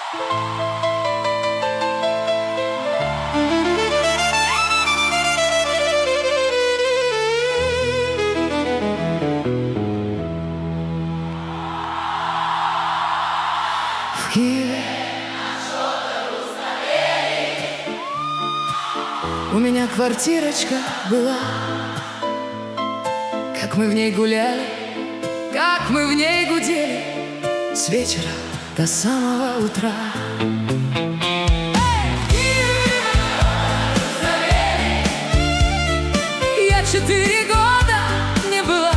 В Киеве у меня квартирочка была, как мы в ней гуляли, как мы в ней гудели с вечера до самого утра. Я 4 года не была,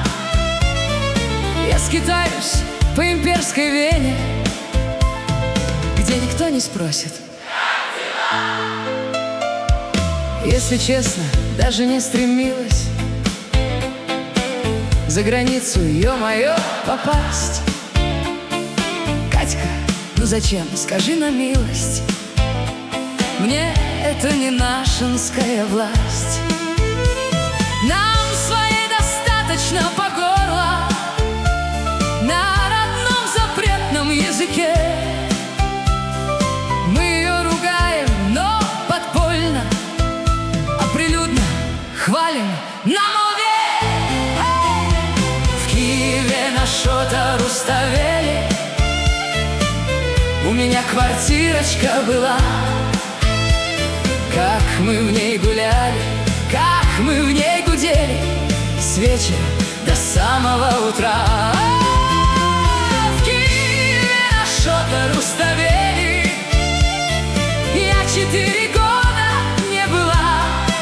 я скитаюсь по имперской Вене, где никто не спросит, как дела? Если честно, даже не стремилась за границу, ё-моё, попасть. Катька, ну зачем, скажи на милость, мне это не нашинская власть. Нам своей достаточно по горло на родном запретном языке. Мы ее ругаем, но подпольно, а прилюдно хвалим на мове. В Киеве на что-то Руставели у меня квартирочка была, как мы в ней гуляли, как мы в ней гудели с вечера до самого утра. В Киеве на что-то Руставели я 4 года не была,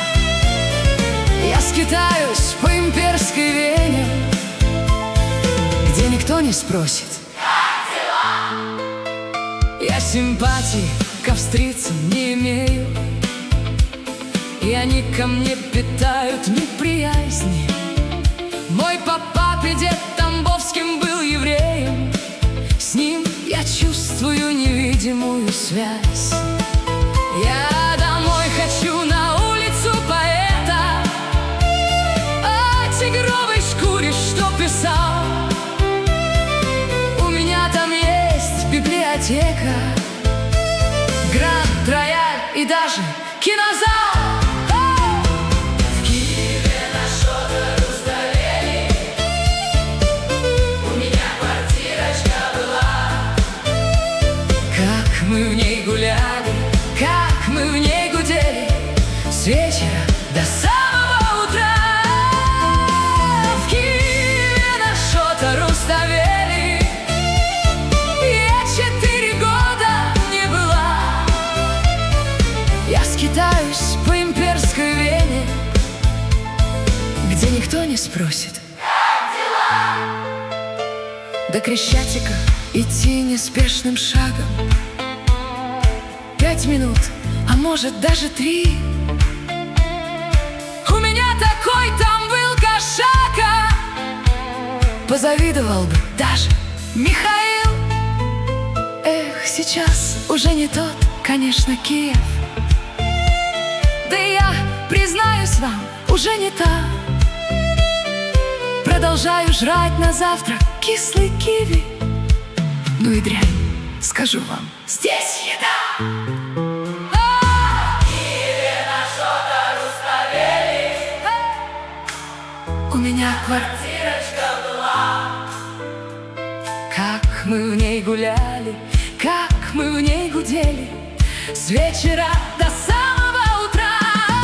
я скитаюсь по имперской Вене, где никто не спросит, как дела? Я симпатии к австрийцам не имею, и они ко мне питают неприязни. Мой папа дед Тамбовским был евреем, с ним я чувствую невидимую связь. Я домой хочу, на улицу поэта, о тигровой шкуре, что писал. У меня там есть библиотека, Гранд Рояль и даже кинозал. Мы в ней гуляли, как мы в ней гудели с вечера до самого утра. В Киеве на что-то Руставели я 4 года не была, я скитаюсь по имперской Вене, где никто не спросит, как дела? До Крещатика идти неспешным шагом 5 минут, а может даже 3. У меня такой там был кошака, позавидовал бы даже Михаил. Эх, сейчас уже не тот, конечно, Киев, да и я, признаюсь вам, уже не та. Продолжаю жрать на завтрак кислый киви. Ну и дрянь, скажу вам, здесь еда. У меня квартирочка была, как мы в ней гуляли, как мы в ней гудели с вечера до самого утра.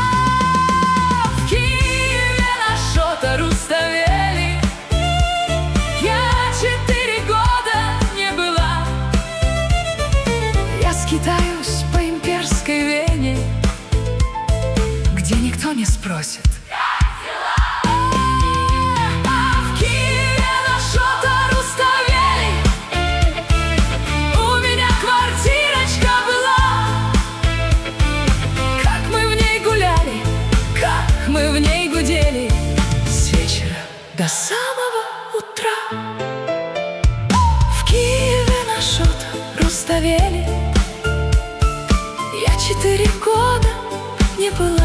В Киеве на что-то Руставели я 4 года не была, я скитаюсь по имперской Вене, где никто не спросит, до самого утра. В Киеве на что-то Руставели я 4 года не была,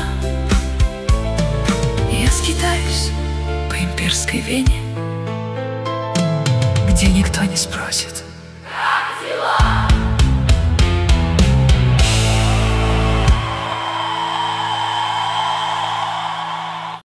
я скитаюсь по имперской Вене, где никто не спросит,